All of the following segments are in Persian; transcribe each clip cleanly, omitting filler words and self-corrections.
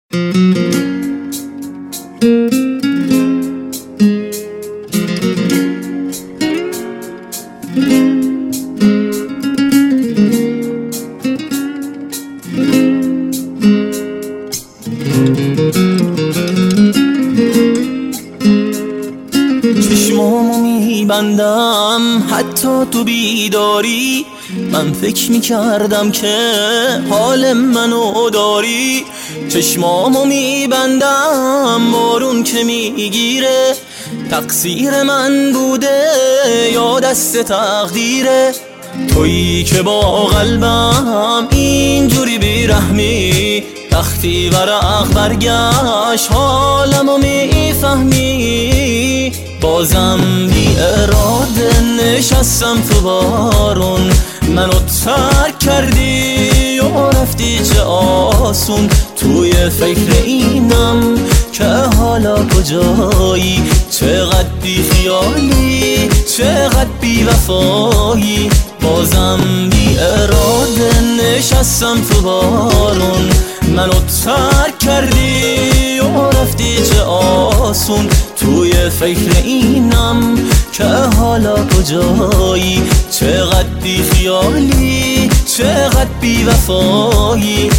چشمامو میبندم حتی تو بیداری، من فکر میکردم که حال منو داری. چشمامو میبندم بارون که میگیره، تقصیر من بوده یا دست تقدیره؟ تویی که با قلبم اینجوری بیرحمی، وقتی ورق برگشت حالمو میفهمی. بازم بی اراده نشستم تو بارون، منو ترک کردی و رفتی چه آسون. توی فکر اینم که حالا کجایی، چقدر بی خیالی چقدر بی وفایی. بازم بی اراده نشستم تو بارون، منو ترک کردی و رفتی چه آسون. توی فکر اینم که حالا کجایی، چقدر بی خیالی چقدر بی وفایی.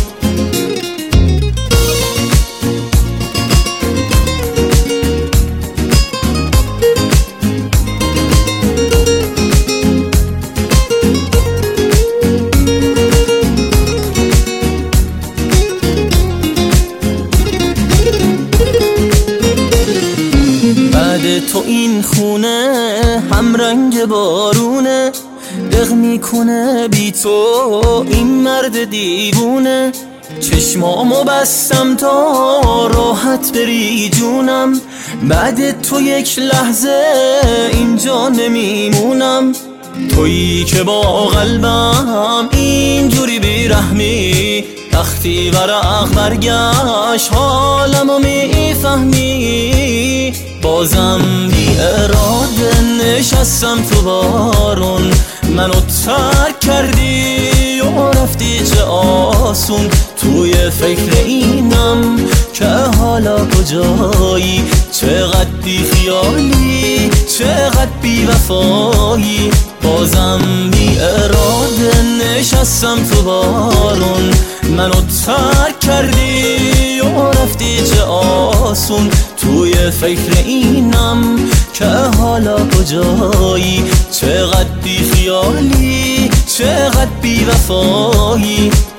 تو این خونه هم رنگ بارونه، دق میکنه بی تو این مرد دیوونه. چشمامو بستم تا راحت بری جونم، بعد تو یک لحظه اینجا نمیمونم. تویی که با قلبم اینجوری بیرحمی، وقتی ورق برگشت حالمو میفهمی. بازم بی اراده نشستم تو بارون، منو ترک کردی و رفتی چه آسون. توی فکر اینم که حالا کجایی، چقدر بی خیالی چقدر بی وفایی. بازم بی اراده نشستم تو بارون، منو ترک کردی و رفتی چه آسون. توی فکر اینم که حالا کجایی، چقدر بی خیالی چقدر بی وفایی.